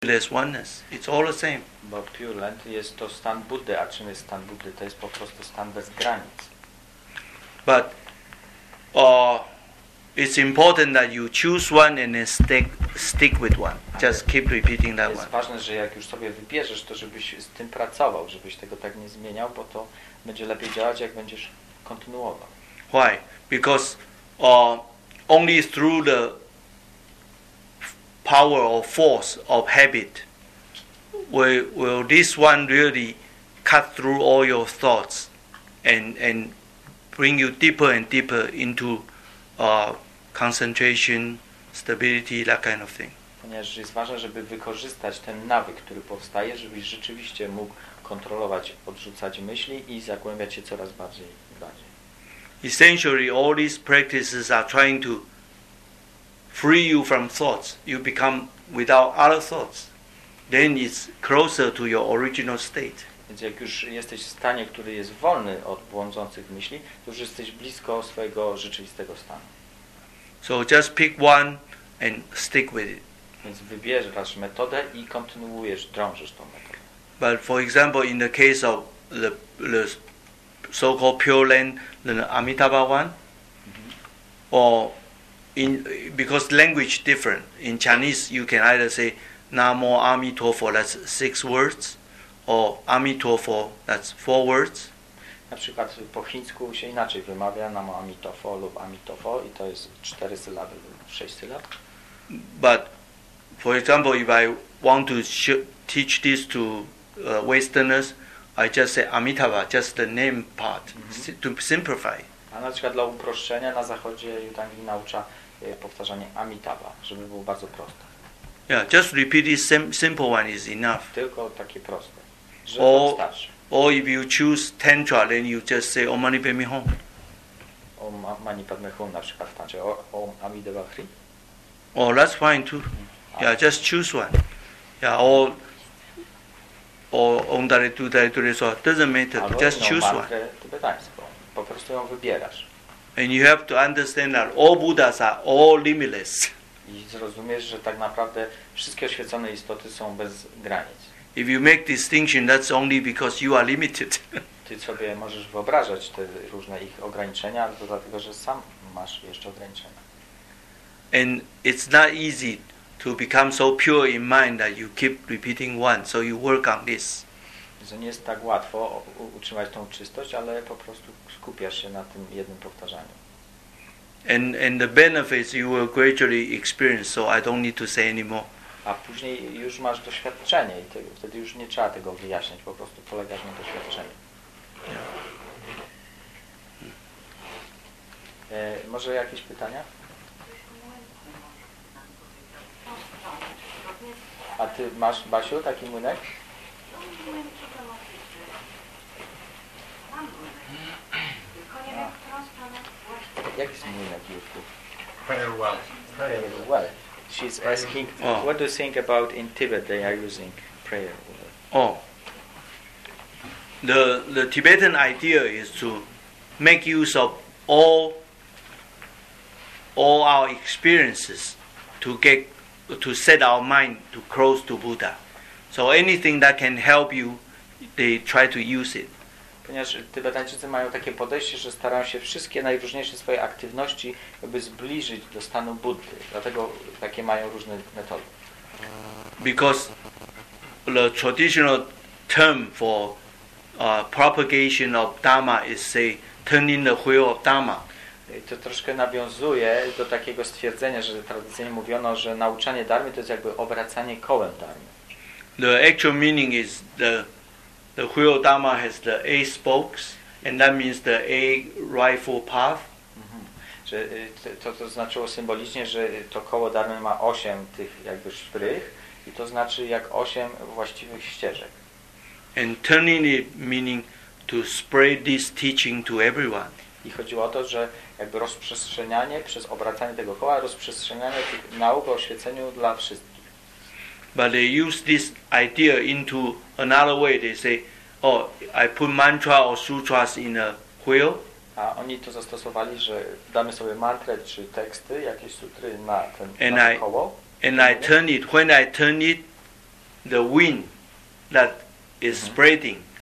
limitless oneness. It's all the same. Bo Pure Land jest to stan Buddy, a czym jest stan Buddy? To jest po prostu stan bez granic. But it's important that you choose one and then stick with one. Just keep repeating that one. Jest ważne, że jak już sobie wybierzesz, to żebyś z tym pracował, żebyś tego tak nie zmieniał, bo to będzie lepiej działać, jak będziesz kontynuował. Why? Because only through the power or force of habit will this one really cut through all your thoughts and bring you deeper and deeper into concentration, stability, that kind of thing. Ponieważ jest ważne, żeby wykorzystać ten nawyk, który powstaje, żebyś rzeczywiście mógł kontrolować, odrzucać myśli i zagłębiać się coraz bardziej i bardziej. Essentially, all these practices are trying to free you from thoughts. You become without other thoughts. Then it's closer to your original state. Więc jak już jesteś w stanie, który jest wolny od błądzących myśli, to już jesteś blisko swojego rzeczywistego stanu. So just pick one and stick with it. Więc wybierasz metodę i kontynuujesz, drążysz tą metodę. But for example, in the case of the so-called Pure Land, the Amitabha one, or because language different. In Chinese, you can either say Namo Amitofo, that's 6 words, or Amitofo, that's 4 words. Na przykład po chińsku się inaczej wymawia Namo Amitofo lub Amitofo i to jest 4 sylaby lub 6 sylab. But for example, if I want to teach this to Westerners, I just say Amitabha, just the name part, to simplify. A na przykład dla uproszczenia na zachodzie Yutangi naucza powtarzanie Amitabha, żeby było bardzo proste. Yeah, just repeat this simple one is enough. Tylko takie proste, że to wystarczy. Or if you choose Tantra, then you just say Om Mani Padme Hum. Om Mani Padme Hum na przykład w tantrze, Om Amideva Hri. Oh, that's fine too. Yeah, just choose one. Yeah, or Om Tare Tu Tare Tu so doesn't matter. Just choose one. Tybetańską. Po prostu ją wybierasz. And you have to understand that all Buddhas are all limitless. I zrozumiesz, że tak naprawdę wszystkie oświecone istoty są bez granic. If you make distinction, that's only because you are limited. Ty sobie możesz wyobrażać te różne ich ograniczenia, ale to dlatego, że sam masz jeszcze ograniczenia. And it's not easy to become so pure in mind that you keep repeating one, so you work on this. Że nie jest tak łatwo utrzymać tą czystość, ale po prostu skupiasz się na tym jednym powtarzaniu. And the benefits you will gradually experience, so I don't need to say anymore. A później już masz doświadczenie i wtedy już nie trzeba tego wyjaśniać, po prostu polegasz na doświadczeniu. Może jakieś pytania? A ty masz, Basiu, taki młynek? Jaki jest młynek już tu? Prayer well. Prayer well. She's asking, what do you think about in Tibet they are using prayer well? Oh. The Tibetan idea is to make use of all our experiences to set our mind to close to Buddha. So anything that can help you, they try to use it. Ponieważ Tybetańczycy mają takie podejście, że starają się wszystkie najróżniejsze swoje aktywności jakby zbliżyć do stanu Buddy. Dlatego takie mają różne metody. Because the traditional term for propagation of Dharma is, say, turning the wheel of Dharma. I to troszkę nawiązuje do takiego stwierdzenia, że tradycyjnie mówiono, że nauczanie Dharmy to jest jakby obracanie kołem Dharmy. The actual meaning is the wheel of Dharma has the 8 spokes, and that means the 8 rightful path. Że to znaczyło symbolicznie, że to koło Dharmy ma 8 tych jakby szprych i to znaczy jak 8 właściwych ścieżek. And turning it meaning to spread this teaching to everyone. I chodziło o to, że jakby rozprzestrzenianie przez obracanie tego koła, rozprzestrzenianie tych nauk o oświeceniu dla wszystkich. But they use this idea into another way. They say, oh, I put mantra or sutras in a wheel. A oni to zastosowali, że damy sobie mantrę czy teksty, jakieś sutry na ten koło. And I turn it. When I turn it, the wind that is spreading